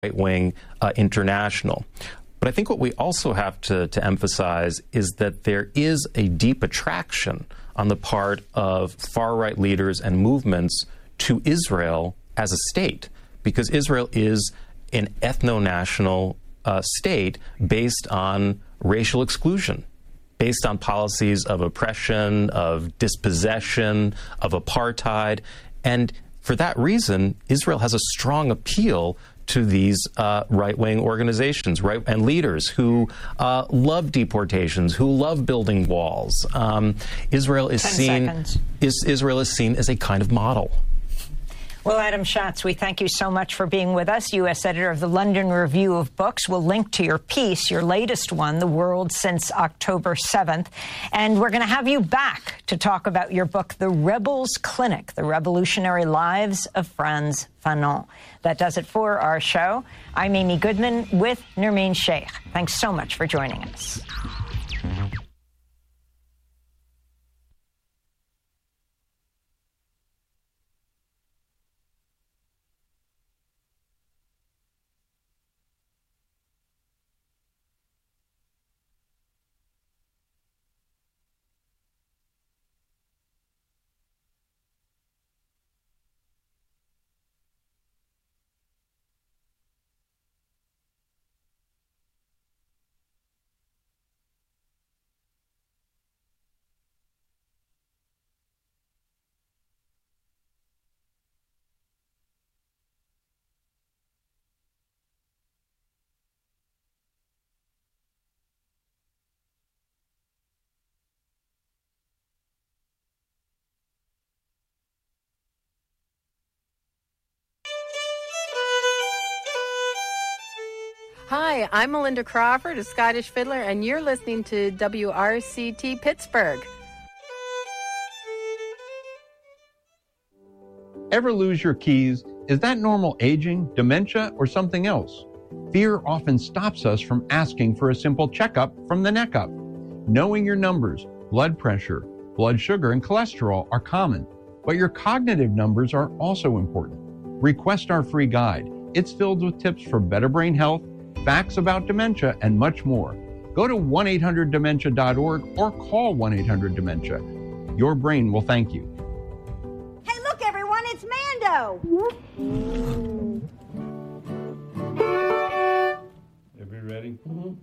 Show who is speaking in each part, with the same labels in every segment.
Speaker 1: right-wing international. But I think what we also have to emphasize is that there is a deep attraction on the part of far-right leaders and movements to Israel as a state, because Israel is an ethno-national state based on racial exclusion, based on policies of oppression, of dispossession, of apartheid. And for that reason, Israel has a strong appeal to these right-wing organizations, and leaders who love deportations, who love building walls. Israel is seen as a kind of model.
Speaker 2: Well, Adam Schatz, we thank you so much for being with us, U.S. editor of the London Review of Books. We'll link to your piece, your latest one, The World Since October 7th. And we're going to have you back to talk about your book, The Rebels Clinic, The Revolutionary Lives of Frantz Fanon. That does it for our show. I'm Amy Goodman with Nermeen Sheikh. Thanks so much for joining us.
Speaker 3: Hi, I'm Melinda Crawford, a Scottish fiddler, and you're listening to WRCT Pittsburgh.
Speaker 4: Ever lose your keys? Is that normal aging, dementia, or something else? Fear often stops us from asking for a simple checkup from the neck up. Knowing your numbers, blood pressure, blood sugar, and cholesterol are common, but your cognitive numbers are also important. Request our free guide. It's filled with tips for better brain health, facts about dementia, and much more. Go to 1-800-DEMENTIA.org or call 1-800-DEMENTIA. Your brain will thank you.
Speaker 5: Hey, look, everyone, it's Mando!
Speaker 4: Everybody ready?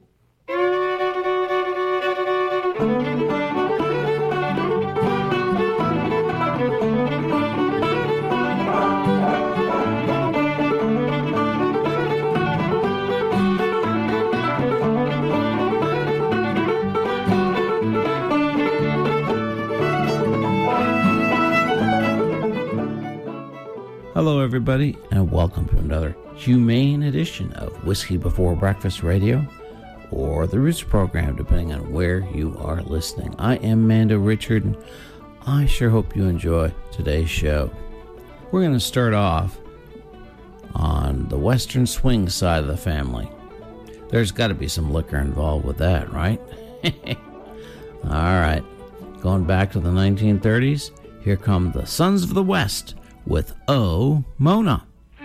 Speaker 6: Hello, everybody, and welcome to another humane edition of Whiskey Before Breakfast Radio, or the Roots program, depending on where you are listening. I am Mando Richard, and I sure hope you enjoy today's show. We're going to start off on the Western swing side of the family. There's got to be some liquor involved with that, right? All right, going back to the 1930s, here come the Sons of the West with Oh, Mona.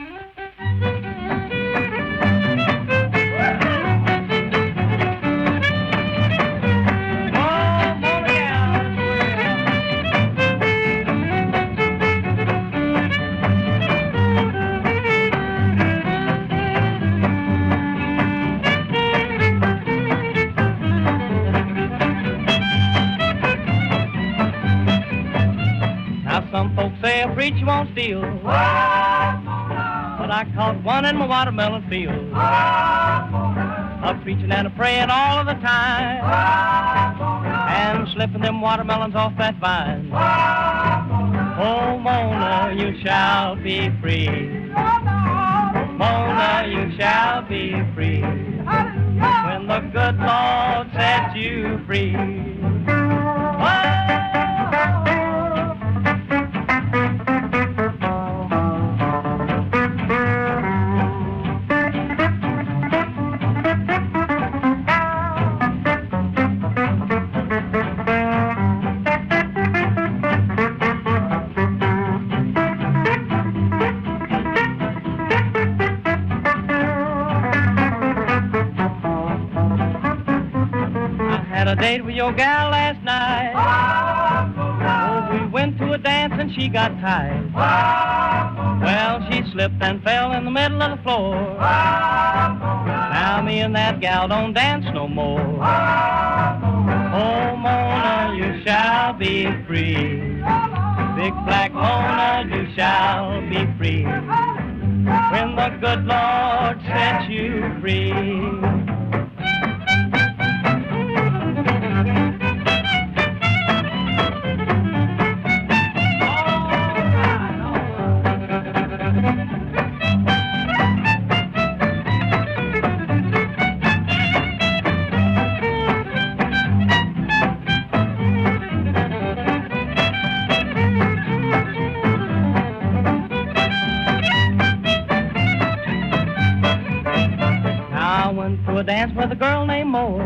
Speaker 7: You won't steal, but I caught one in my watermelon field. I'm preaching and a praying all of the time, and slipping them watermelons off that vine. Oh, Mona, you shall be free. Mona, you shall be free when the good Lord sets you free. a date with your gal last night. Oh, we went to a dance and she got tied. Well, she slipped and fell in the middle of the floor. Now me and that gal don't dance no more. Oh, Mona, you shall be free. Big black Mona, you shall be free. When the good Lord sets you free. Dance with a girl named Moore.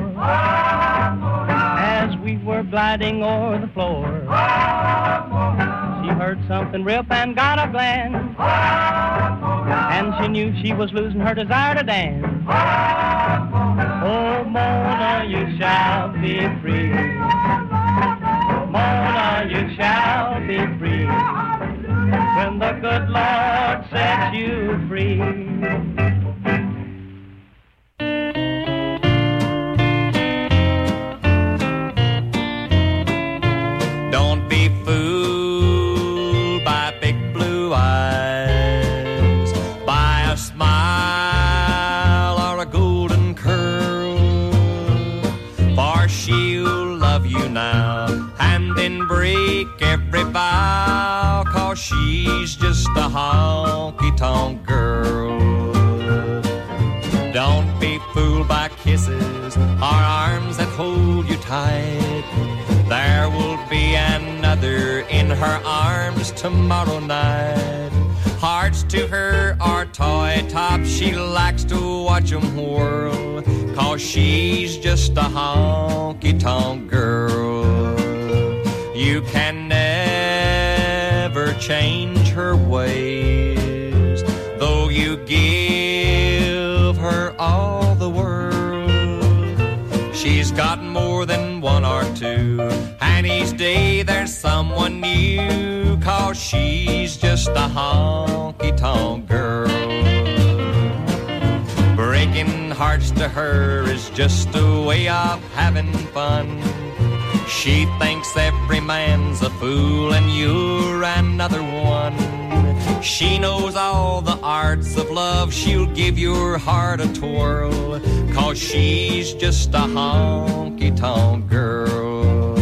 Speaker 7: As we were gliding o'er the floor, she heard something rip and got a glance, and she knew she was losing her desire to dance. Oh, Mona, you shall be free. Mona, you shall be free. When the good Lord sets you free.
Speaker 8: She's just a honky-tonk girl. Don't be fooled by kisses or arms that hold you tight. There will be another in her arms tomorrow night. Hearts to her are toy tops. She likes to watch them whirl, 'cause she's just a honky-tonk girl. You can never change her ways, though you give her all the world. She's got more than one or two, and each day there's someone new, 'cause she's just a honky-tonk girl. Breaking hearts to her is just a way of having fun. She thinks every man's a fool and you're another one. She knows all the arts of love. She'll give your heart a twirl, 'cause she's just a honky-tonk girl.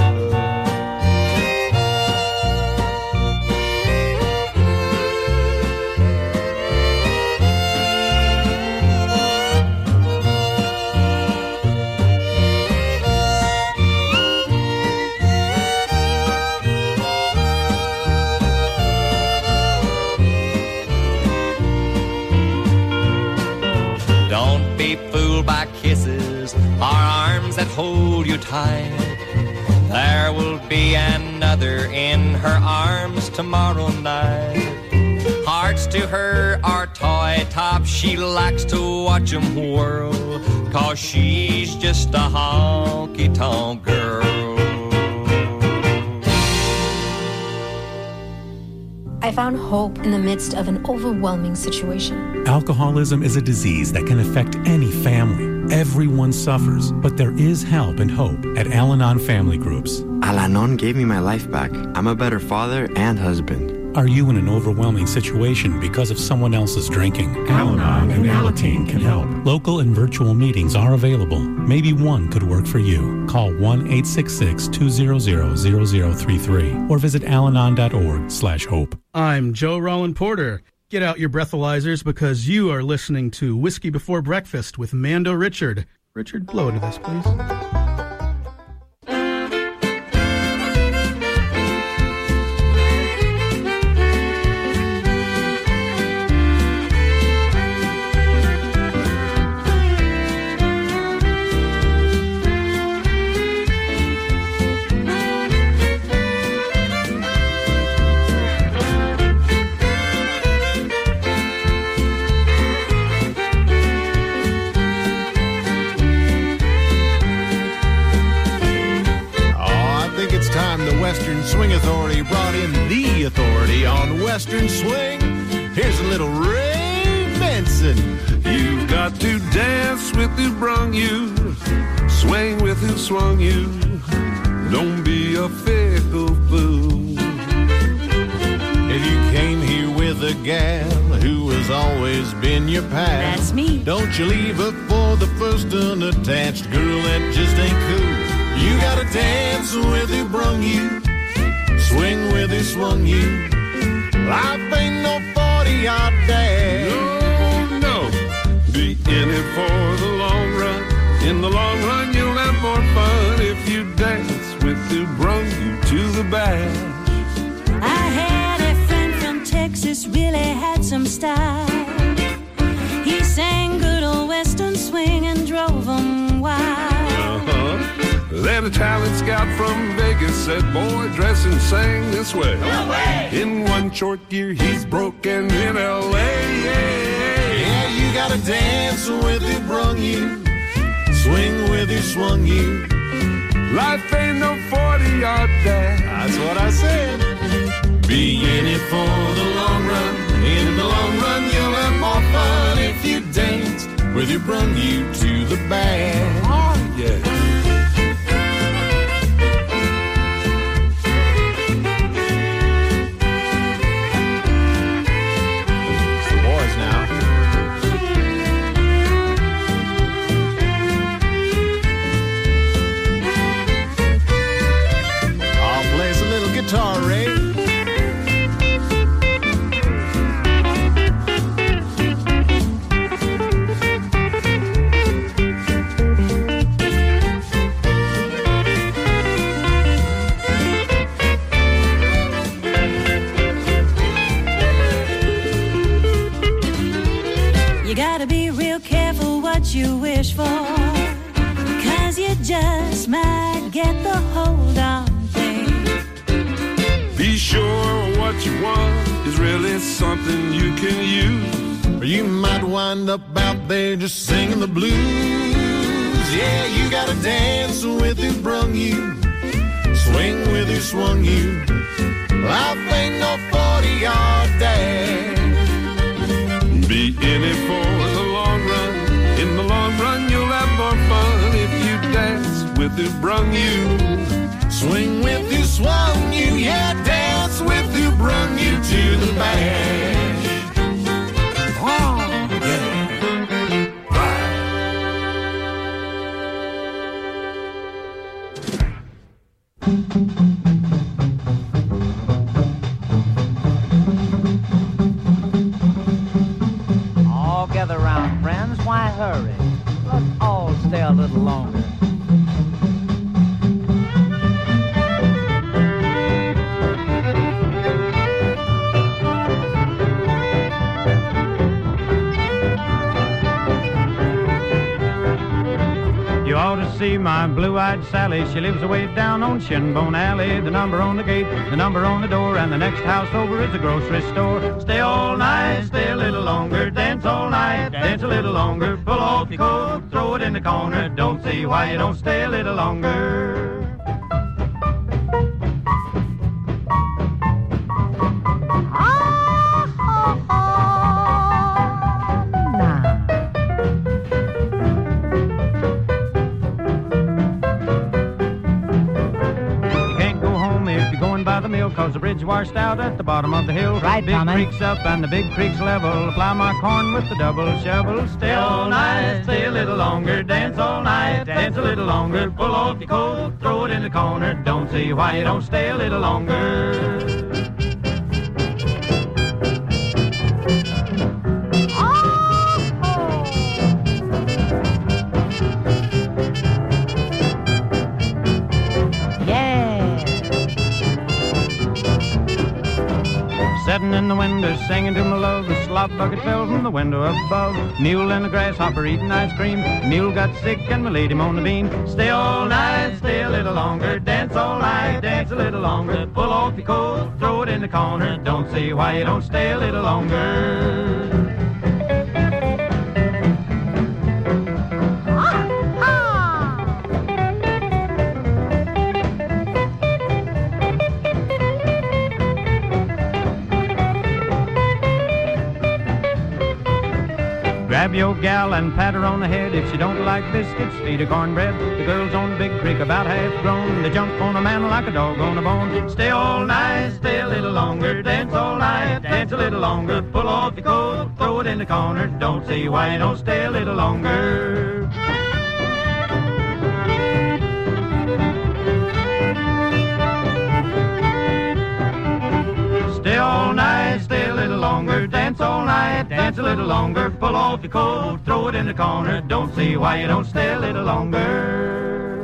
Speaker 8: By kisses or arms that hold you tight. There will be another in her arms tomorrow night. Hearts to her are toy tops. She likes to watch them whirl, 'cause she's just a honky-tonk girl.
Speaker 9: I found hope in the midst of an overwhelming situation.
Speaker 10: Alcoholism is a disease that can affect any family. Everyone suffers, but there is help and hope at Al-Anon Family Groups.
Speaker 11: Al-Anon gave me my life back. I'm a better father and husband.
Speaker 10: Are you in an overwhelming situation because of someone else's drinking? Al-Anon and Alateen can help. Local and virtual meetings are available. Maybe one could work for you. Call 1-866-200-0033 or visit alanon.org/hope.
Speaker 12: I'm Joe Roland Porter. Get out your breathalyzers because you are listening to Whiskey Before Breakfast with Mando Richard. Richard, blow into this, please.
Speaker 13: Western Swing Authority brought in the authority on Western Swing. Here's a little Ray Benson.
Speaker 14: You've got to dance with who brung you, swing with who swung you. Don't be a fickle fool.
Speaker 13: If you came here with a gal who has always been your pal,
Speaker 15: that's me.
Speaker 13: Don't you leave her for the first unattached girl that just ain't cool. You gotta dance with who brung you, swing with who swung you. Life ain't no 40-yard dash.
Speaker 14: No, be in it for the long run. In the long run, you'll have more fun if you dance with who brung you to the bash.
Speaker 15: I had a friend from Texas, really had some style. He sang good old Western swing and drove 'em wild.
Speaker 14: Then a talent scout from Vegas said, boy, dress and sing this way.
Speaker 13: No way.
Speaker 14: In one short year, he's broken in L.A.
Speaker 13: Yeah, you gotta dance with who brung you, swing with who swung you.
Speaker 14: Life ain't no 40-yard dash.
Speaker 13: That's what I said. Be in it for the long run. In the long run, you'll have more fun if you dance with who brung you to the bash.
Speaker 14: Oh, yeah.
Speaker 13: Guitar, Ray.
Speaker 15: You gotta be real careful what you wish for, 'cause you just might get the hold on.
Speaker 14: Be sure what you want is really something you can use.
Speaker 13: Or you might wind up out there just singing the blues. Yeah, you gotta dance with who brung you, swing with who swung you. Life ain't no 40-yard dash.
Speaker 14: Be in it for the long run. In the long run, you'll have more fun if you dance with who brung you,
Speaker 13: swing with who swung you. Yeah, dance with who brung you to the bash. Oh, yeah.
Speaker 16: All gather round, friends. Why hurry? Let's all stay a little longer.
Speaker 17: You ought to see my blue-eyed Sally. She lives away down on Shinbone Alley. The number on the gate, the number on the door, and the next house over is a grocery store. Stay all night, stay a little longer. Dance all night, dance a little longer. Pull off your coat, throw it in the corner. Don't see why you don't stay a little longer. Cause the bridge washed out at the bottom of the hill.
Speaker 16: Right,
Speaker 17: big
Speaker 16: Tommy.
Speaker 17: creek's up and the big creek's level. Plow my corn with the double shovel. Stay all night, stay a little longer. Dance all night, dance a little longer. Pull off your coat, throw it in the corner. Don't see why you don't stay a little longer. Sitting in the window, singing to my love. The slop bucket fell from the window above. Mule and the grasshopper eating ice cream. Mule got sick and we laid him on the beam. Stay all night, stay a little longer. Dance all night, dance a little longer. Pull off your coat, throw it in the corner. Don't see why you don't stay a little longer. old gal and pat her on the head. If she don't like biscuits, feed her cornbread. The girls on the big creek about half grown. They jump on a man like a dog on a bone. Stay all night, stay a little longer. Dance all night, dance a little longer. Pull off your coat, throw it in the corner. Don't see why you don't stay a little longer. Stay all night, stay a little longer. Dance all night, dance a little longer. Pull off your coat, throw it in the corner. Don't see why you don't stay a little longer.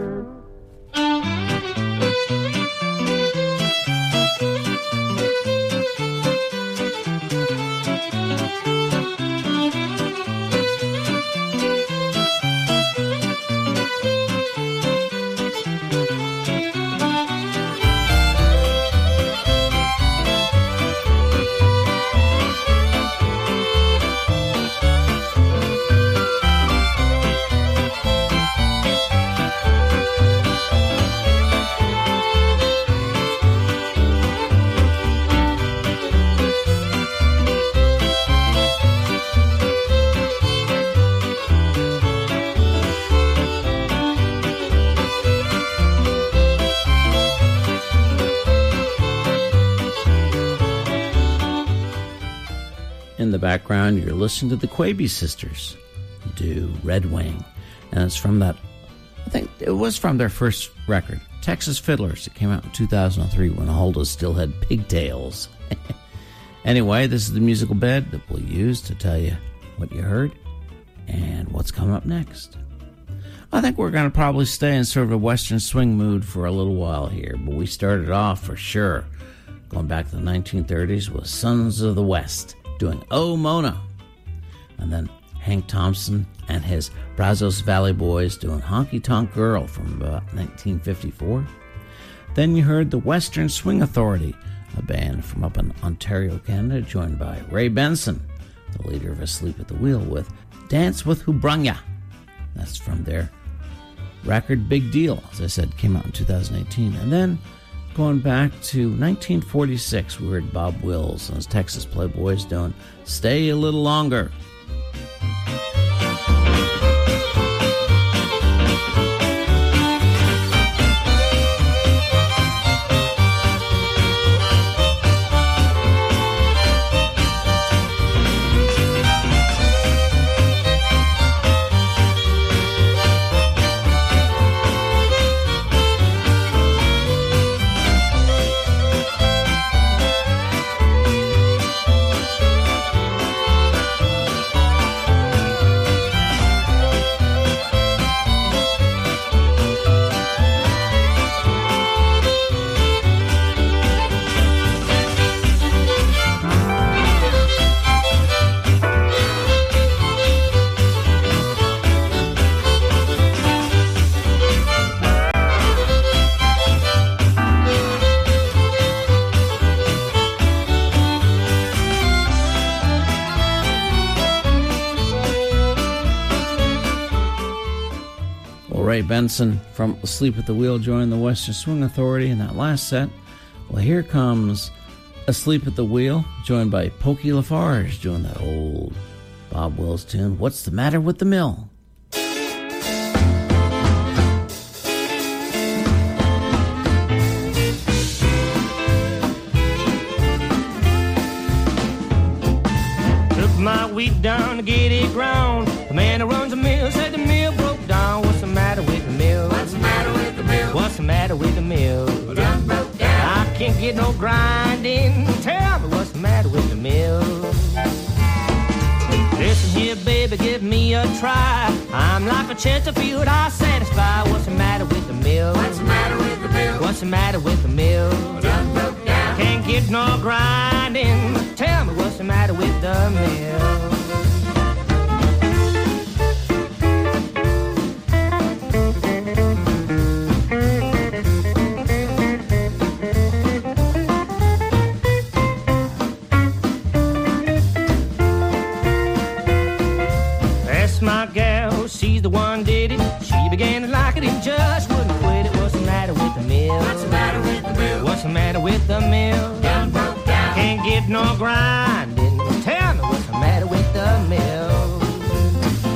Speaker 6: In the background, you're listening to the Quaby Sisters do Red Wing. And it's from that, I think it was from their first record, Texas Fiddlers. It came out in 2003 when Hulda still had pigtails. Anyway, this is the musical bed that we'll use to tell you what you heard and what's coming up next. I think we're going to probably stay in sort of a Western swing mood for a little while here, but we started off for sure going back to the 1930s with Sons of the West doing Oh Mona, and then Hank Thompson and his Brazos Valley Boys doing Honky Tonk Girl from about 1954. Then you heard the Western Swing Authority, a band from up in Ontario, Canada, joined by Ray Benson, the leader of Asleep at the Wheel, with Dance with Who Brung Ya. That's from their record Big Deal, as I said, came out in 2018. And then going back to 1946, we heard Bob Wills and his Texas Playboys doing Stay a Little Longer. Ray Benson from Asleep at the Wheel joined the Western Swing Authority in that last set. Well, here comes Asleep at the Wheel, joined by Pokey Lafarge doing that old Bob Wills tune, What's the Matter with the Mill?
Speaker 7: Took my wheat down to get it ground. The man who runs the mill said the mill broke down. What's the matter with the mill? What's the matter with the mill? What's the matter with the mill? Done broke down. I can't get no grinding. Tell me what's the matter with the mill? Listen here, baby, give me a try. I'm like a Chesterfield, I satisfy. What's the matter with the mill? What's the matter with the mill? What's the matter with the mill? Done broke down. Can't get no grinding. Tell me what's the matter with the mill? My gal, she's the one did it. She began to like it and just wouldn't quit it. What's the matter with the mill? What's the matter with the mill? What's the matter with the mill? Done broke down. Can't get no grinding. Tell me what's the matter with the mill?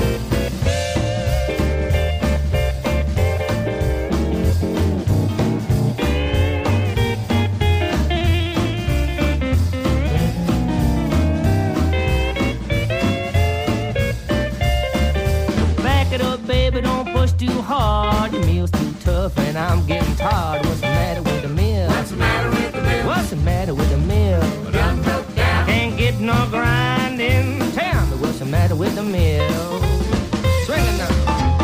Speaker 16: baby, don't push too hard. Your meal's too tough and I'm getting tired. What's the matter with the mill? What's the matter with the mill? What's the matter with the mill? But I'm broke down. Can't get no grind in town. But what's the matter with the mill? Swing it now.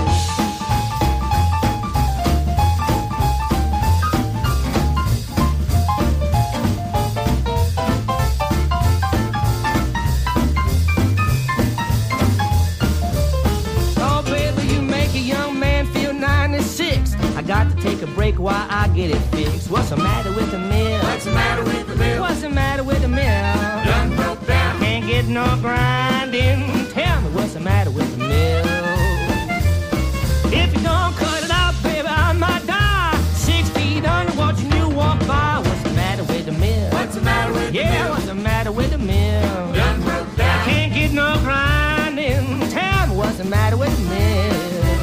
Speaker 16: I got to take a break while I get it fixed. What's the matter with the mill? What's the matter with the mill? What's the matter with the mill? Done broke down. Can't get no grinding. Tell me what's the matter with the mill? If you don't cut it out, baby, I might die. 6 feet under watching you walk by. What's the matter with the mill? What's the matter with the mill? Yeah, what's the matter with the mill? Done broke down. Can't get no grinding. Tell me what's the matter with the mill?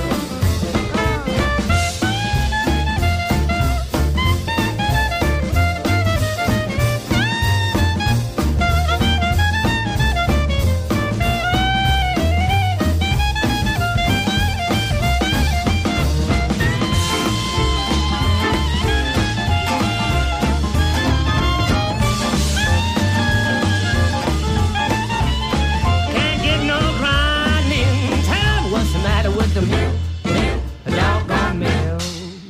Speaker 16: The mill, a doggone mill.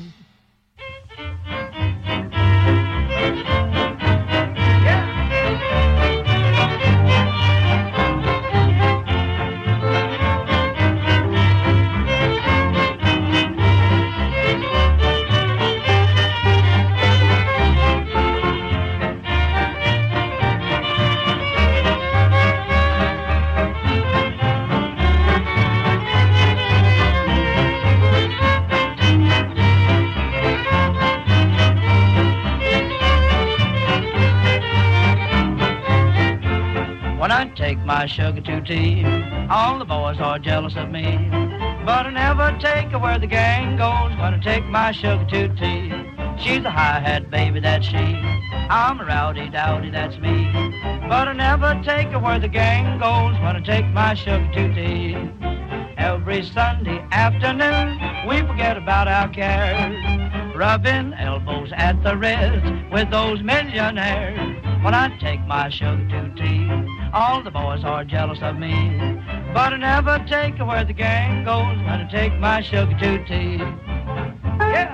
Speaker 16: Take my sugar to tea. All the boys are jealous of me, but I never take her where the gang goes. Gonna take my sugar to tea. She's a hi-hat baby, that's she. I'm a rowdy dowdy, that's me. But I never take her where the gang goes. Gonna take my sugar to tea. Every Sunday afternoon we forget about our cares, rubbing elbows at the wrist with those millionaires. When I take my sugar to tea, all the boys are jealous of me, but I never take her where the gang goes. When I take my sugar to tea. Yeah.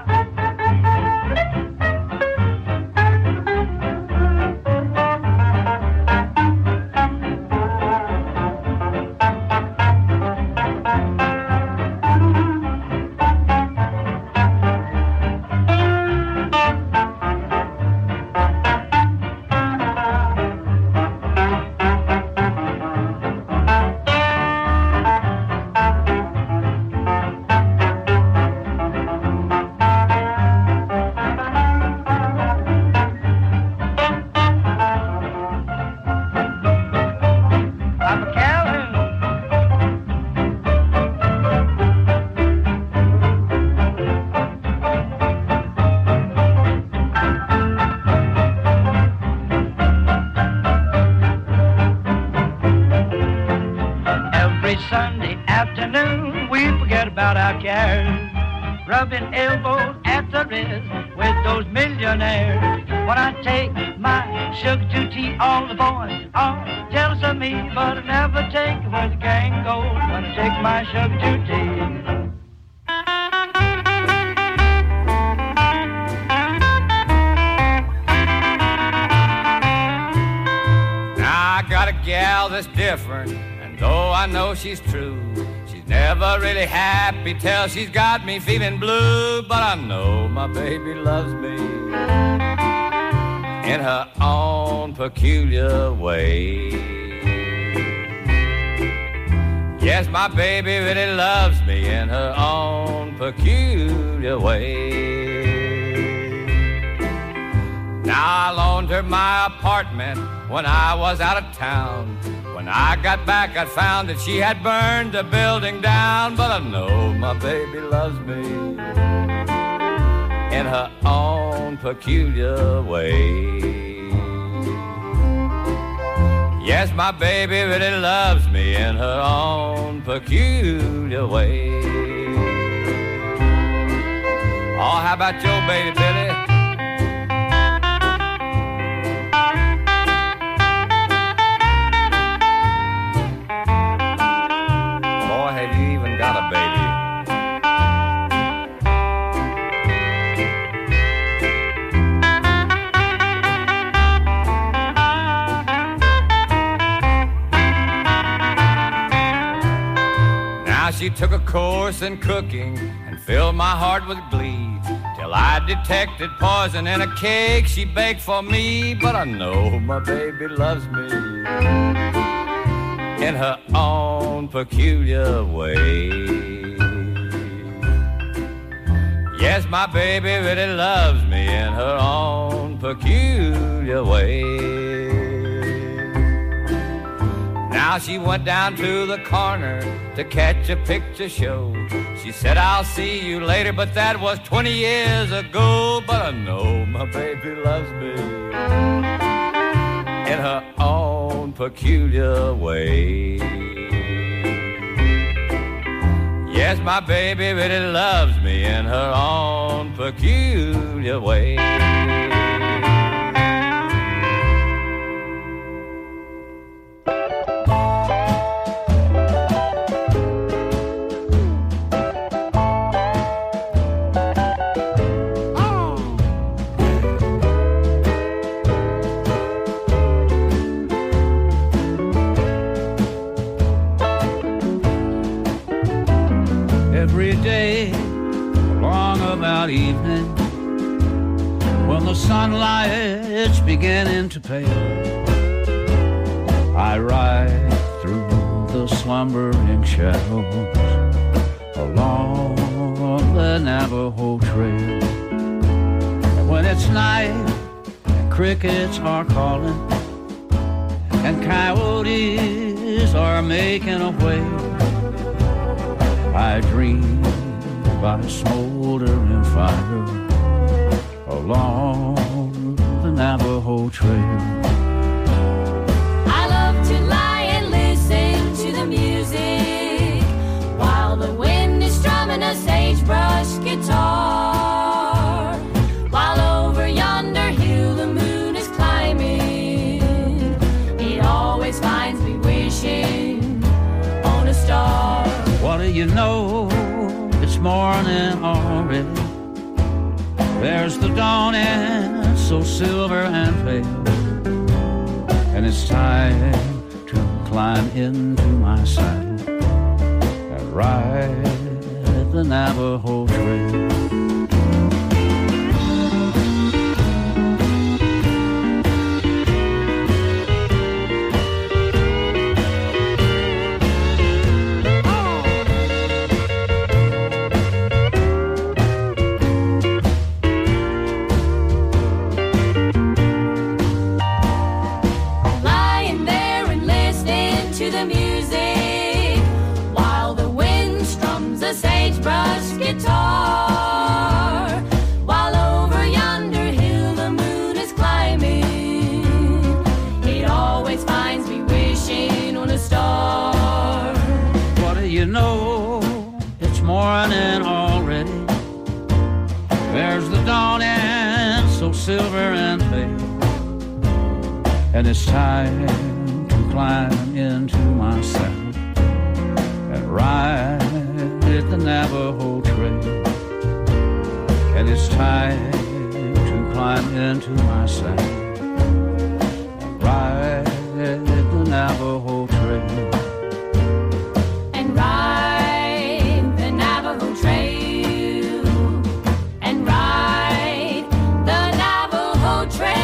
Speaker 16: Sunday afternoon we forget about our cares, rubbing elbows at the wrist with those millionaires. When I take my sugar to tea, all the boys are jealous of me, but I never take where the gang goes. When I take my sugar to tea.
Speaker 18: I got a gal that's different, and though I know she's true, she's never really happy till she's got me feeling blue. But I know my baby loves me in her own peculiar way. Yes, my baby really loves me in her own peculiar way. Now I loaned her my apartment when I was out of town. When I got back, I found that she had burned the building down. But I know my baby loves me in her own peculiar way. Yes, my baby really loves me in her own peculiar way. How about your baby, Billy? Boy, have you even got a baby? Now she took a course in cooking and filled my heart with glee, till I detected poison in a cake she baked for me. But I know my baby loves me in her own peculiar way. Yes, my baby really loves me in her own peculiar way. Now she went down to the corner to catch a picture show. She said, I'll see you later, but that was 20 years ago. But I know my baby loves me in her own peculiar way. Yes, my baby really loves me in her own peculiar way.
Speaker 19: Evening, when the sunlight's beginning to pale, I ride through the slumbering shadows along the Navajo Trail. And when it's night, crickets are calling and coyotes are making a wail, I dream by a smoldering fire along the Navajo Trail.
Speaker 15: I love to lie and listen to the music while the wind is strumming a sagebrush guitar, while over yonder hill the moon is climbing. It always finds me wishing on a star.
Speaker 19: What do you know? It's morning already. There's the dawning, so silver and pale, and it's time to climb into my saddle and ride the Navajo Trail.
Speaker 15: Guitar, while over yonder hill the moon is climbing. It always finds me wishing on a star.
Speaker 19: What do you know? It's morning already. There's the dawning, so silver and pale, and it's time to climb into my saddle and ride the Navajo Trail. And it's time to climb into my saddle and ride the Navajo Trail.
Speaker 15: And ride the Navajo Trail. And ride the Navajo Trail.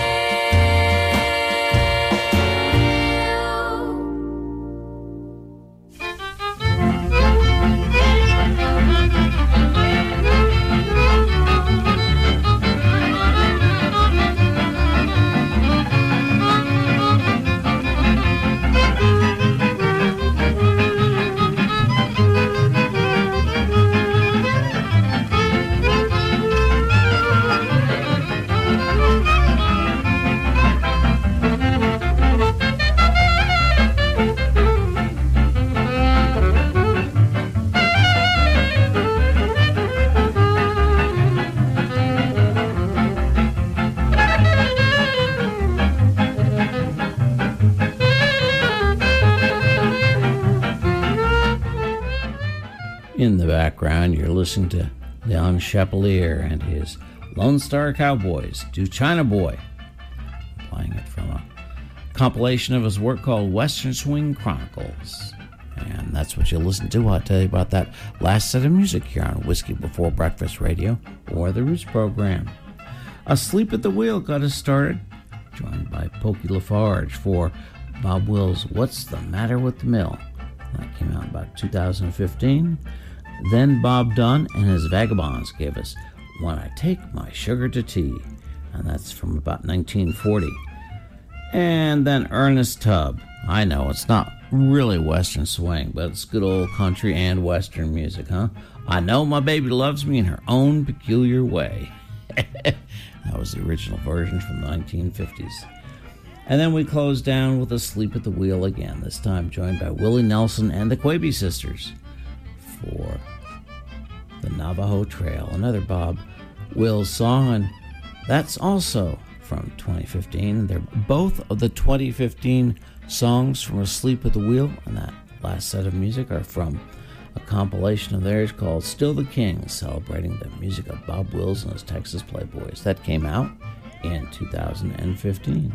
Speaker 6: background, you're listening to Leon Chapelier and his Lone Star Cowboys, Do China Boy. Playing it from a compilation of his work called Western Swing Chronicles. And that's what you'll listen to. I'll tell you about that last set of music here on Whiskey Before Breakfast Radio or the Roots program. Asleep at the Wheel got us started, joined by Pokey LaFarge for Bob Wills' What's the Matter with the Mill? That came out about 2015. Then Bob Dunn and his Vagabonds gave us When I Take My Sugar to Tea, and that's from about 1940. And then Ernest Tubb. I know it's not really Western swing, but it's good old country and Western music, huh? I Know My Baby Loves Me in Her Own Peculiar Way. That was the original version from the 1950s. And then we closed down with Asleep at the Wheel again, this time joined by Willie Nelson and the Quaby Sisters for The Navajo Trail, another Bob Wills song, and that's also from 2015. They're both of the 2015 songs from Asleep at the Wheel, and that last set of music are from a compilation of theirs called Still the King, celebrating the music of Bob Wills and his Texas Playboys. That came out in 2015.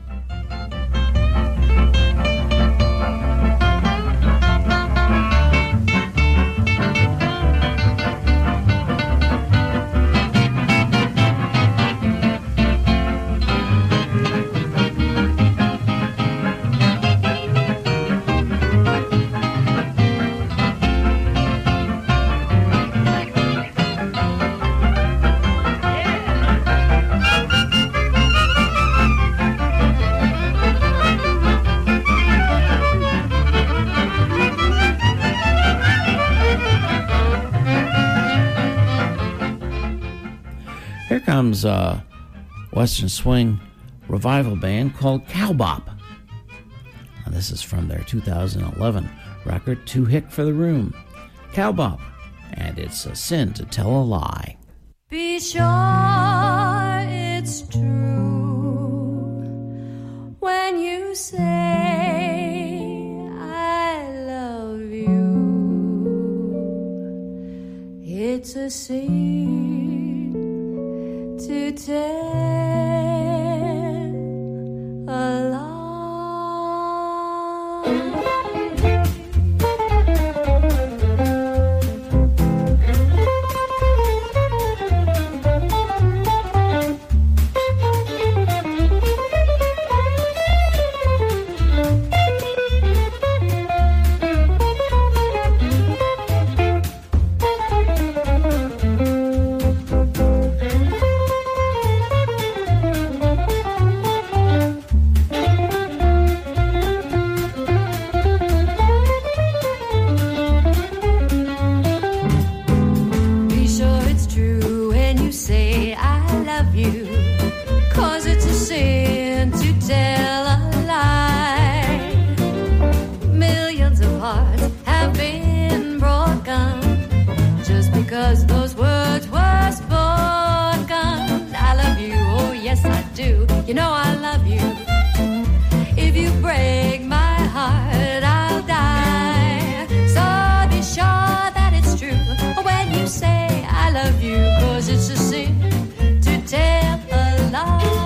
Speaker 6: Comes a Western swing revival band called Cowbop. Now, this is from their 2011 record, Too Hick for the Room. Cowbop, and it's a sin to tell a lie.
Speaker 15: Be sure it's true when you say I love you. It's a sin to tell a lie.
Speaker 20: You know I love you. If you break my heart, I'll die. So be sure that it's true when you say I love you, 'cause it's a sin to tell a lie.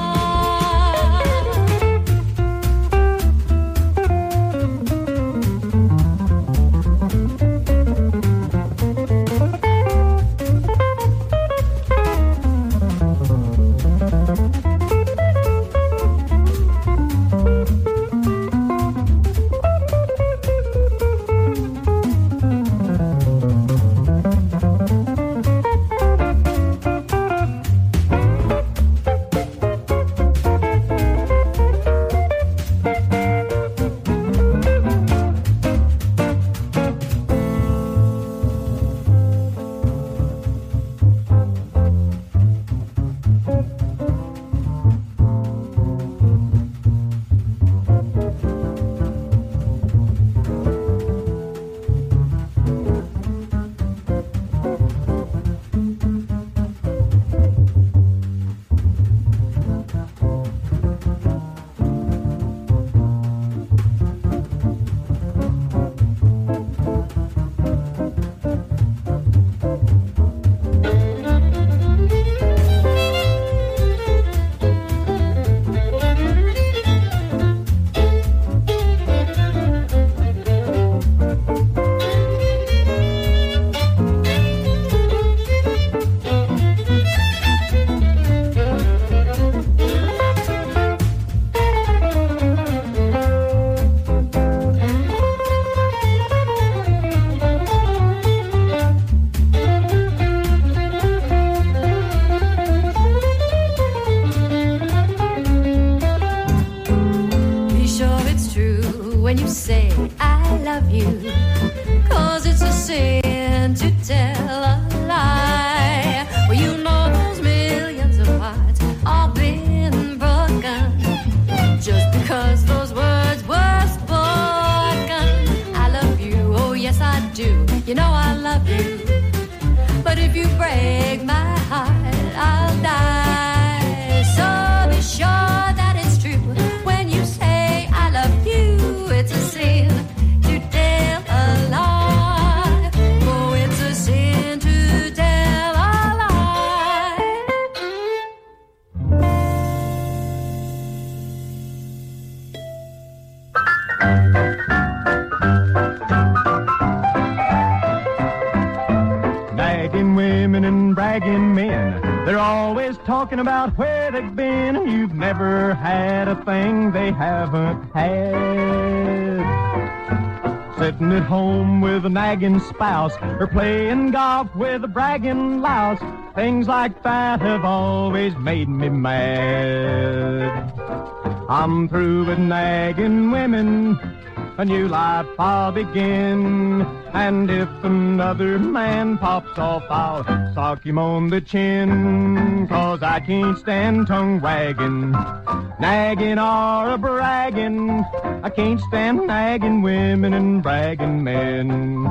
Speaker 17: nagging women and bragging men. They're always talking about where they've been, and you've never had a thing they haven't had. Sitting at home with a nagging spouse, or playing golf with a bragging louse. Things like that have always made me mad. I'm through with nagging women, a new life I'll begin. And if another man pops off, I'll sock him on the chin. 'Cause I can't stand tongue wagging, nagging or a bragging. I can't stand nagging women and bragging men.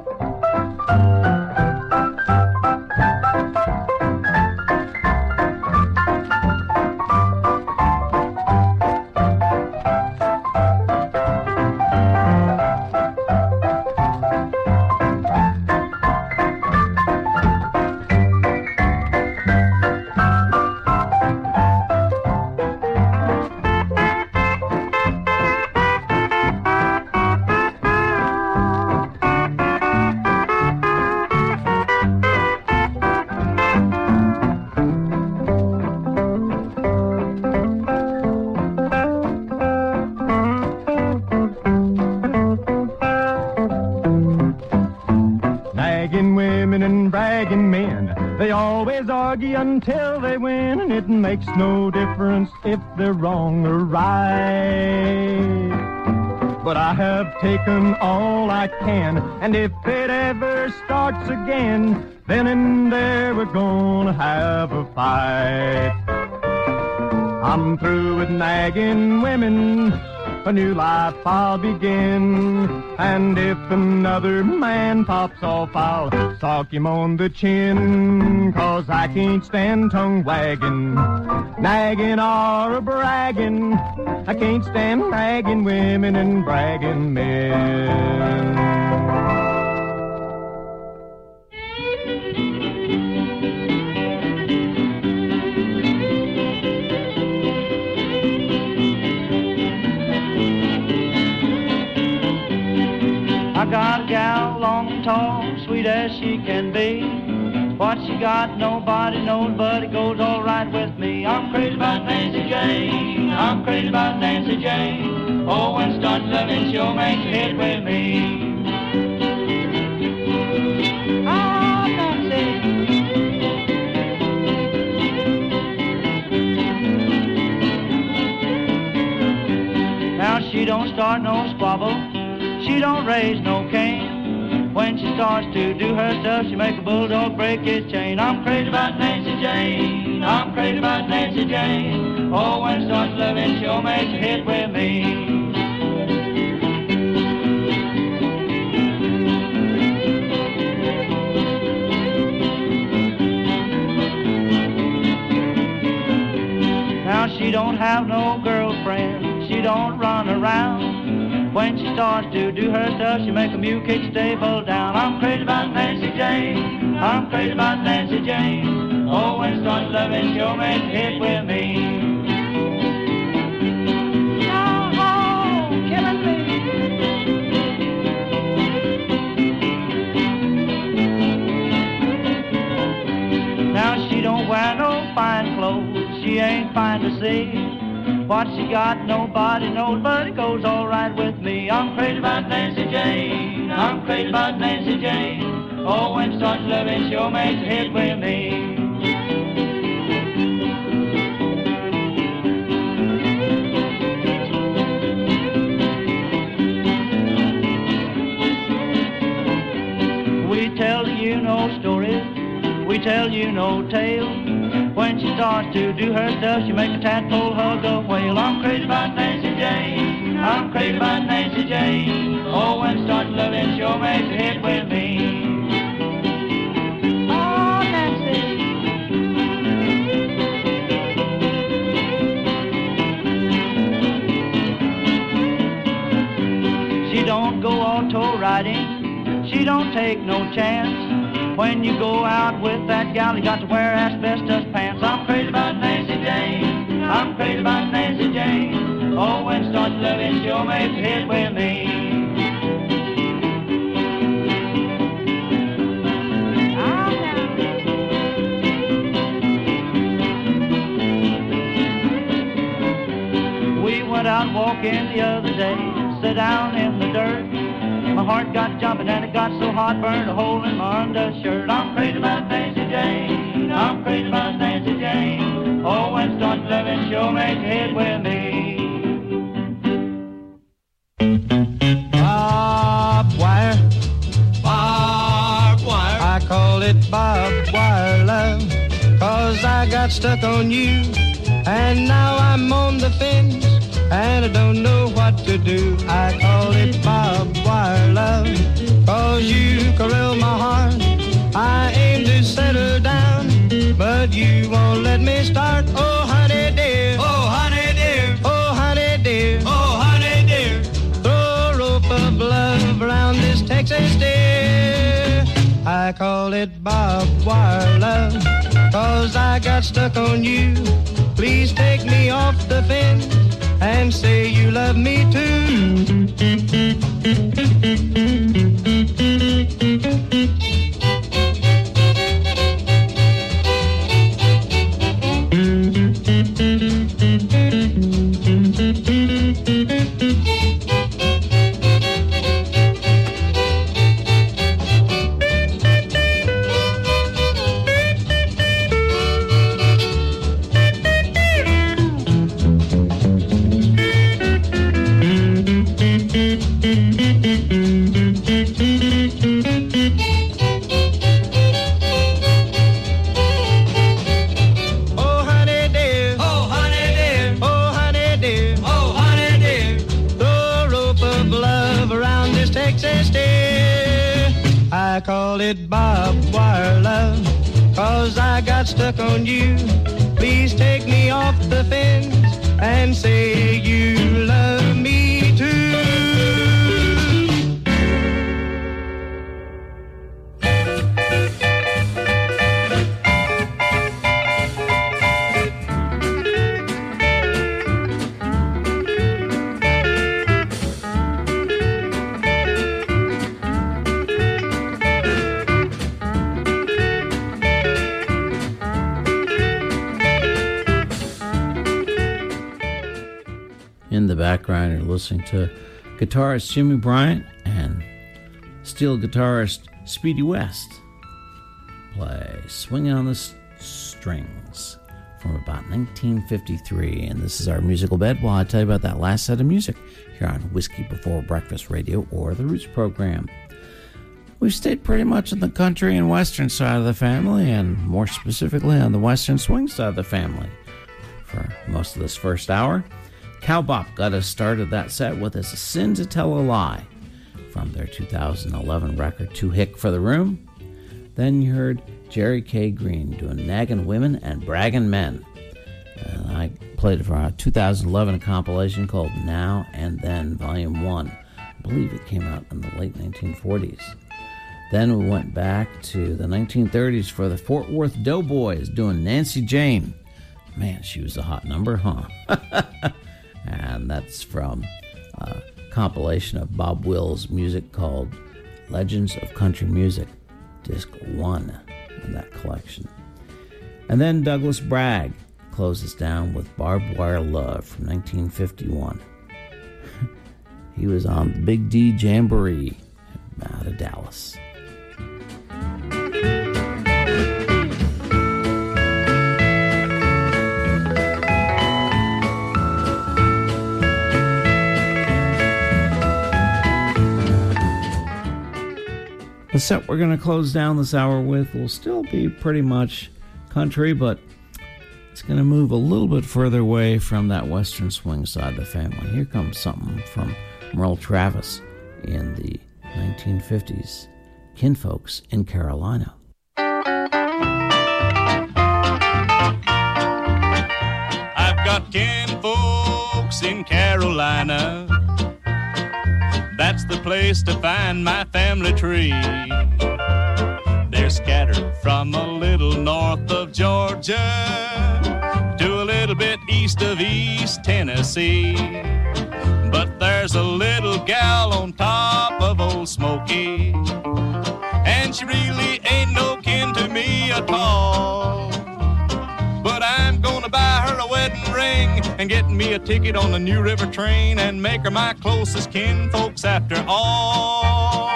Speaker 17: Until they win, and it makes no difference if they're wrong or right. But I have taken all I can, and if it ever starts again, then and there we're gonna have a fight. I'm through with nagging women, a new life I'll begin. And if another man pops off, I'll sock him on the chin. 'Cause I can't stand tongue wagging, nagging or a bragging. I can't stand nagging women and bragging men.
Speaker 16: I got a gal, long and tall, sweet as she can be. What she got, nobody knows, but it goes all right with me. I'm crazy about Nancy Jane. I'm crazy about Nancy Jane. Oh, when it starts loving, she'll make a hit with me. Oh, Nancy. Now she don't start no squabble. She don't raise no cane. When she starts to do her stuff, she make a bulldog break his chain. I'm crazy about Nancy Jane. I'm crazy about Nancy Jane. Oh, when she starts loving, she'll make a hit with me. Now she don't have no girlfriend. She don't run around. When she starts to do her stuff, she make a mule kick stable down. I'm crazy about Nancy Jane. I'm crazy about Nancy Jane. Oh, when she starts loving, she'll make a hit with me. Oh, killing me. Now she don't wear no fine clothes. She ain't fine to see. What she got, nobody knows, but it goes all right with me. I'm crazy about Nancy Jane. I'm crazy about Nancy Jane. Oh, when she starts loving, she'll make a hit with me. We tell you no stories, we tell you no tales. When she starts to do her stuff, she make a tadpole hug a whale. I'm crazy about Nancy Jane. I'm crazy about Nancy Jane. Oh, when she starts loving, she'll make a hit with me. Oh, Nancy. She don't go auto riding. She don't take no chance. When you go out with that gal, you got to wear asbestos pants. I'm crazy about Nancy Jane. I'm crazy about Nancy Jane. Oh, when she starts loving, she'll make a hit with me. Oh, walking the other day, sit down in the dirt. My heart got jumping and it got so hot, burned a hole in my undershirt. I'm crazy about Nancy Jane, I'm crazy about Nancy Jane. Oh, when start living, she'll make head with me.
Speaker 17: Barbed wire, barbed wire. I call it barbed wire love, 'cause I got stuck on you, and now I'm on the fence, and I don't know what to do. I call it barbed wire love, 'cause you corral my heart. I aim to settle down, but you won't let me start. Oh, honey dear, oh, honey dear, oh, honey dear, oh, honey dear. Throw a rope of love around this Texas deer. I call it barbed wire love, 'cause I got stuck on you. Please take me off the fence and say you love me too. I call it barbed wire love, 'cause I got stuck on you. Please take me off the fence and say you love me too.
Speaker 6: In the background, you're listening to guitarist Jimmy Bryant and steel guitarist Speedy West play Swinging on the Strings from about 1953. And this is our musical bed while I tell you about that last set of music here on Whiskey Before Breakfast Radio, or the Roots program. We've stayed pretty much in the country and western side of the family, and more specifically on the western swing side of the family for most of this first hour. Cowbop got us started that set with It's a Sin to Tell a Lie from their 2011 record Too Hick for the Room. Then you heard Jerry K. Green doing Naggin' Women and Braggin' Men. And I played it for a 2011 compilation called Now and Then Volume 1. I believe it came out in the late 1940s. Then we went back to the 1930s for the Fort Worth Doughboys doing Nancy Jane. Man, she was a hot number, huh? And that's from a compilation of Bob Wills' music called Legends of Country Music, Disc 1 in that collection. And then Douglas Bragg closes down with Barbed Wire Love from 1951. He was on the Big D Jamboree out of Dallas. The set we're going to close down this hour with will still be pretty much country, but it's going to move a little bit further away from that western swing side of the family. Here comes something from Merle Travis in the 1950s, Kinfolks in Carolina.
Speaker 21: I've got kinfolks in Carolina. That's the place to find my family tree. They're scattered from a little north of Georgia to a little bit east of East Tennessee. But there's a little gal on top of Old Smoky, and she really ain't no kin to me at all. But I'm gonna buy her a wedding ring and get me a ticket on the New River train and make her my closest kin folks after all.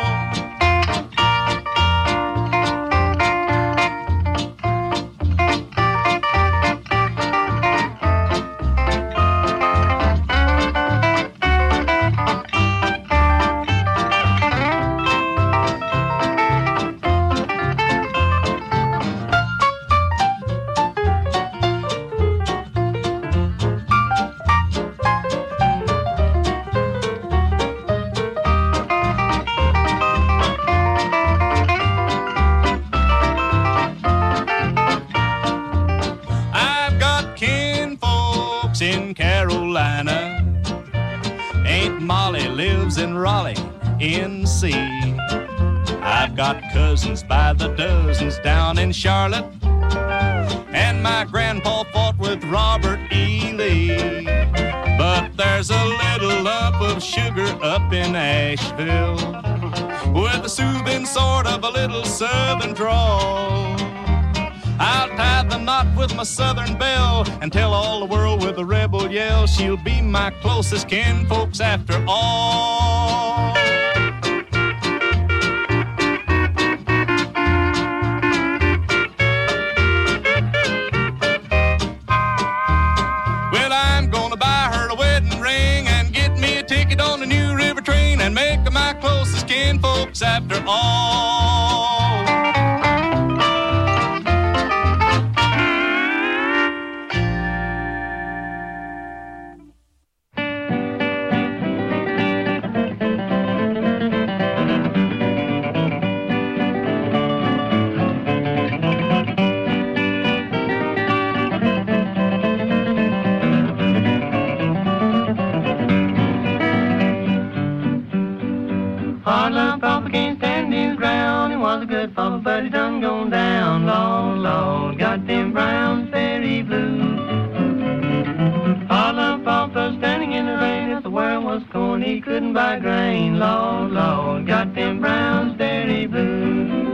Speaker 21: In Raleigh, NC. I've got cousins by the dozens down in Charlotte, and my grandpa fought with Robert E. Lee. But there's a little lump of sugar up in Asheville with a soothing sort of a little southern drawl. I'll tie the knot with my southern belle and tell all the world with a rebel yell she'll be my closest kin folks after all. Well, I'm gonna buy her a wedding ring and get me a ticket on the New River train and make her my closest kin folks after all. But he done gone down, Lord, Lord, got them Browns very blue. All of Papa standing in the rain, if the world was corn, he couldn't buy grain, Lord, Lord, got them Browns very blue.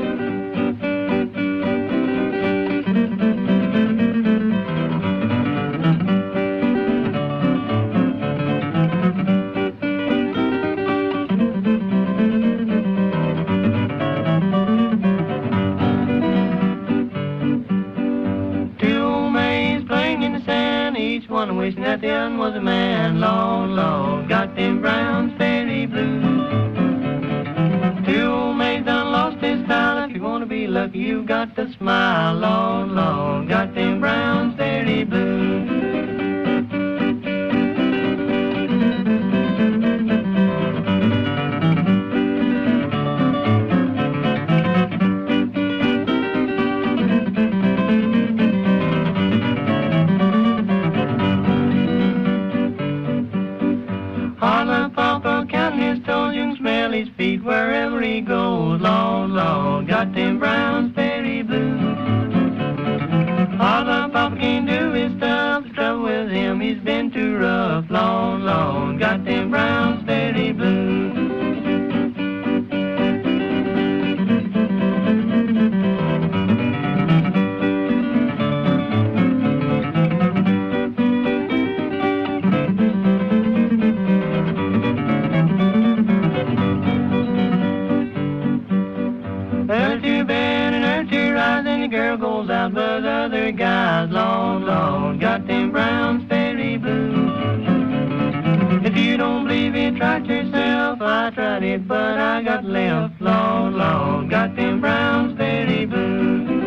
Speaker 21: Wishing that the un was a man, Lord, Lord, got them Browns very blue. Two old maids done lost his style. If you want to be lucky, you got to smile, Lord, Lord, got them Browns very blue. His feet wherever he goes, Lord, Lord, got them Browns very blue. All the Papa can do is stuff, the trouble with him, he's been too rough, Lord, Lord, got them Browns very blue. Girl goes out with other guys, Lord, Lord, got them Browns very blue. If you don't believe it, try it yourself. I tried it, but I got left, Lord, Lord, got them Browns very blue.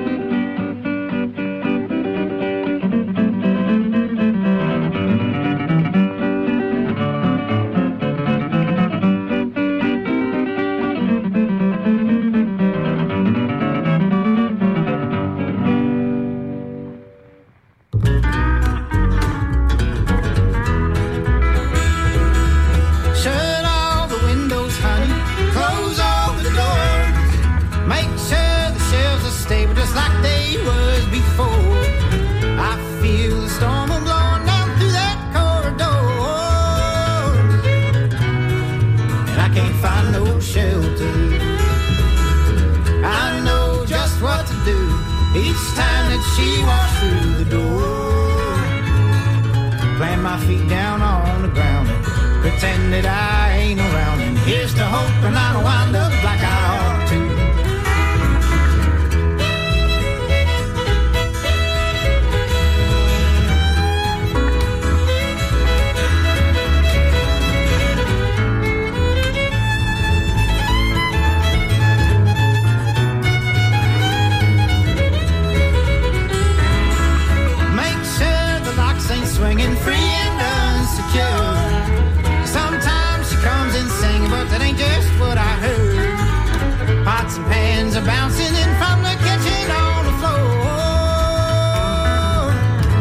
Speaker 1: my feet down on the ground and pretend that I ain't around. And here's to hoping I don't wind up like I ought to. Swinging free and unsecure. Sometimes she comes in singing, but that ain't just what I heard. Pots and pans are bouncing in from the kitchen on the floor,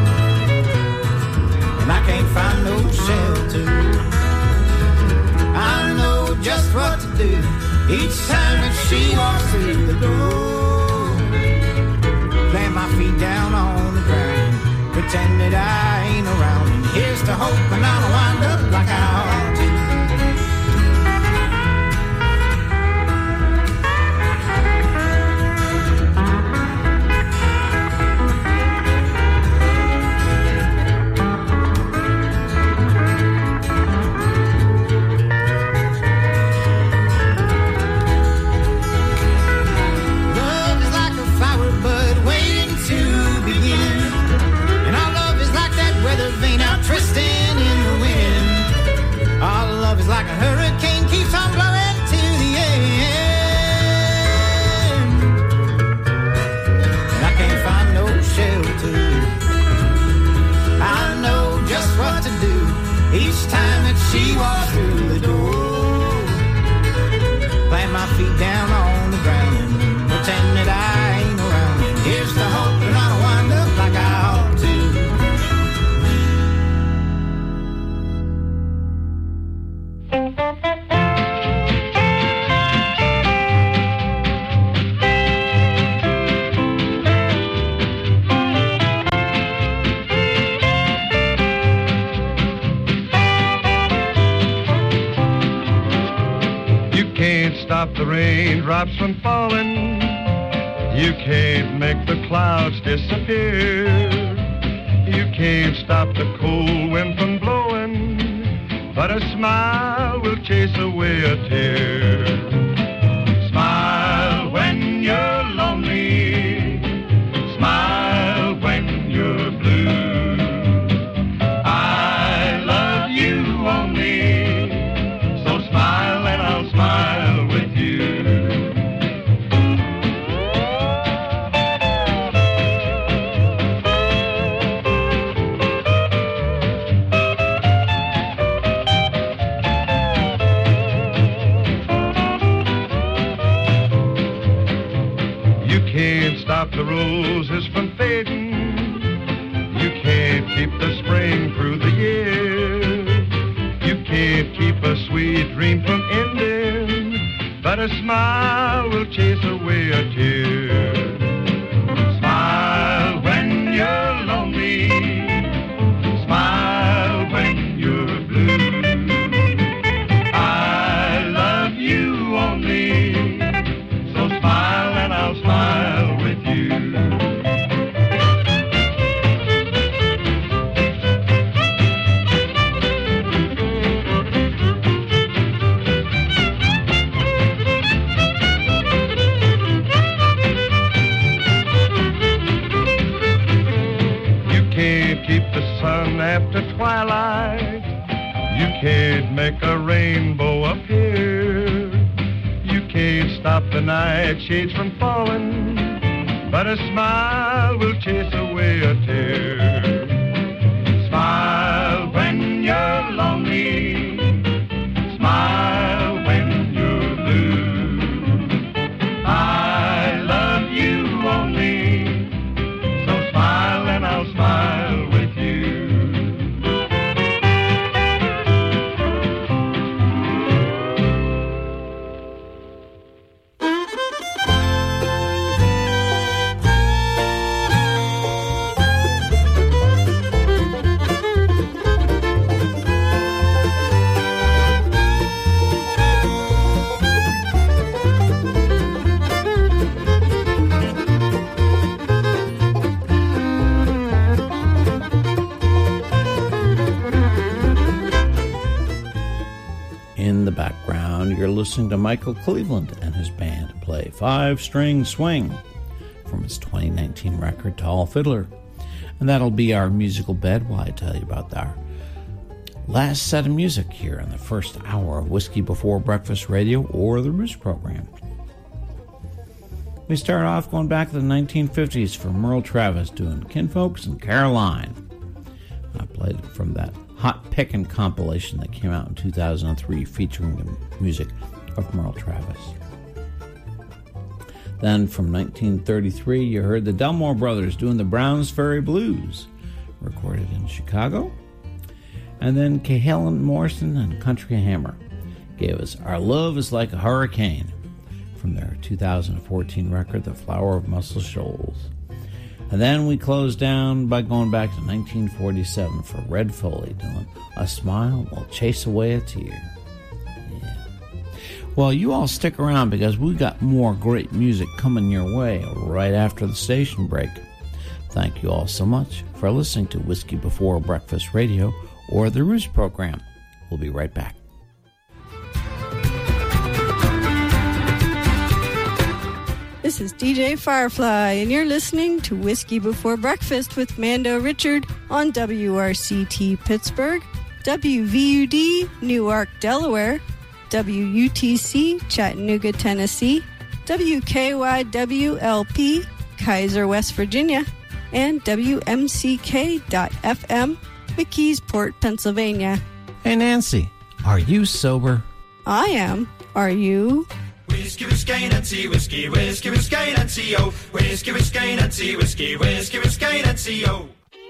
Speaker 1: and I can't find no shelter. I know just what to do each time that she walks through the door. Plant my feet down on the ground, pretend that I ain't around, and here's to hoping I don't wind up like I ought to. Love is like a flower bud waiting to begin. Weather vane out twisting in the wind. Our love is like a hurricane, keeps on blowing to the end. And I can't find no shelter. I know just what to do each time that she walks through the door. Plant my feet down on the ground and pretend that I ain't around. And here's the hope that I don't wind up like I ought to.
Speaker 22: Stop the raindrops from falling. You can't make the clouds disappear. You can't stop the cold wind from blowing, but a smile will chase away a tear. Smile when you're lonely. Smile when you're blue. I love you only, so smile and I'll smile with you. You can't stop the roses from fading. You can't keep the spring through the year. You can't keep a sweet dream from ending, but a smile will chase away a tear. Smile when you're lonely. Smile when you're blue. I love you only, so smile and I'll smile with you. Keep the sun after twilight. You can't make a rainbow appear. You can't stop the nightshades from falling, but a smile will chase away a tear. Smile when you're lonely. Smile when you're blue. I love you only, so smile and I'll smile with you.
Speaker 6: listening to Michael Cleveland and his band play Five String Swing from his 2019 record, Tall Fiddler. And that'll be our musical bed while I tell you about our last set of music here in the first hour of Whiskey Before Breakfast Radio, or the Roots program. We start off going back to the 1950s for Merle Travis doing Kinfolks and Caroline. I played it from that Hot Pickin' compilation that came out in 2003 featuring the music of Merle Travis. Then from 1933, you heard the Delmore Brothers doing the Browns Ferry Blues, recorded in Chicago. And then Cahalan Morrison and Country Hammer gave us Our Love is Like a Hurricane from their 2014 record, The Flower of Muscle Shoals. And then we closed down by going back to 1947 for Red Foley doing A Smile Will Chase Away a Tear. Yeah. Well, you all stick around because we got more great music coming your way right after the station break. Thank you all so much for listening to Whiskey Before Breakfast Radio, or the Roots program. We'll be right back.
Speaker 2: This is DJ Firefly, and you're listening to Whiskey Before Breakfast with Mando Richard on WRCT Pittsburgh, WVUD Newark, Delaware, WUTC Chattanooga, Tennessee, WKYWLP Kaiser, West Virginia, and WMCK.FM McKeesport, Pennsylvania.
Speaker 6: Hey Nancy, are you sober?
Speaker 2: I am. Are you?
Speaker 1: Whiskey, whiskey, Nancy, whiskey, whiskey, whiskey, Nancy, oh. Whiskey, whiskey, Nancy, whiskey, whiskey, whiskey, Nancy, oh.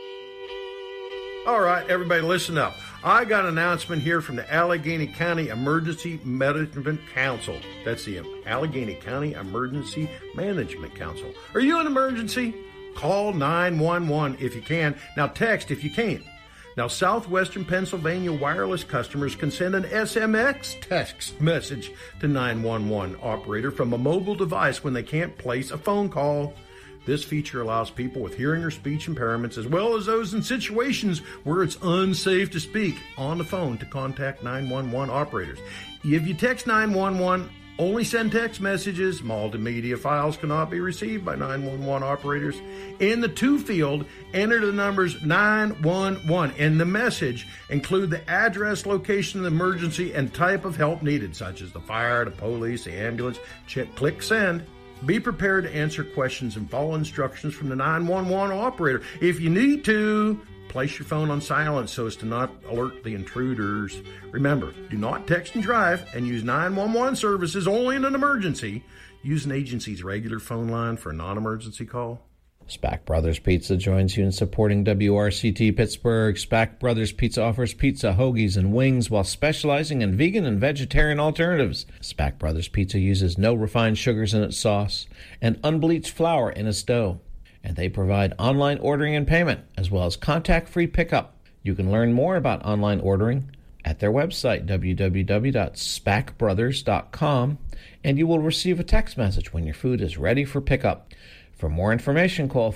Speaker 3: All right, everybody listen up. I got an announcement here from the Allegheny County Emergency Management Council. That's the Allegheny County Emergency Management Council. Are you in an emergency? Call 911 if you can. Now text if you can't. Now, Southwestern Pennsylvania wireless customers can send an SMX text message to 911 operator from a mobile device when they can't place a phone call. This feature allows people with hearing or speech impairments, as well as those in situations where it's unsafe to speak on the phone, to contact 911 operators. If you text 911, only send text messages. Multimedia files cannot be received by 911 operators. In the to field, enter the numbers 911. In the message, include the address, location of the emergency, and type of help needed, such as the fire, the police, the ambulance. Click send. Be prepared to answer questions and follow instructions from the 911 operator. If you need to, place your phone on silent so as to not alert the intruders. Remember, do not text and drive, and use 911 services only in an emergency. Use an agency's regular phone line for a non-emergency call.
Speaker 6: Spack Brothers Pizza joins you in supporting WRCT Pittsburgh. Spack Brothers Pizza offers pizza, hoagies, and wings while specializing in vegan and vegetarian alternatives. Spack Brothers Pizza uses no refined sugars in its sauce and unbleached flour in its dough. And they provide online ordering and payment, as well as contact-free pickup. You can learn more about online ordering at their website, www.spackbrothers.com, and you will receive a text message when your food is ready for pickup. For more information, call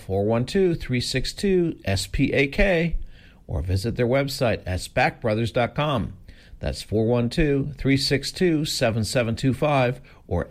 Speaker 6: 412-362-SPAK or visit their website at spackbrothers.com. That's 412-362-7725 or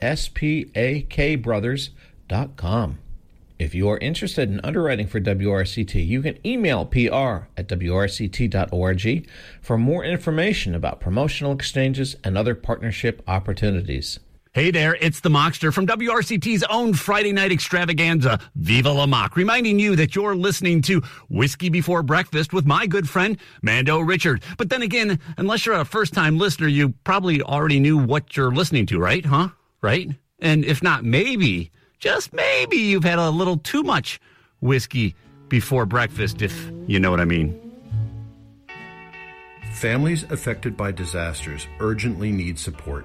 Speaker 6: spakbrothers.com. If you are interested in underwriting for WRCT, you can email pr@wrct.org for more information about promotional exchanges and other partnership opportunities.
Speaker 23: Hey there, it's the Mockster from WRCT's own Friday night extravaganza, Viva La Mock, reminding you that you're listening to Whiskey Before Breakfast with my good friend, Mando Richard. But then again, unless you're a first-time listener, you probably already knew what you're listening to, right? Huh? Right? And if not, maybe, just maybe, you've had a little too much whiskey before breakfast, if you know what I mean.
Speaker 3: Families affected by disasters urgently need support.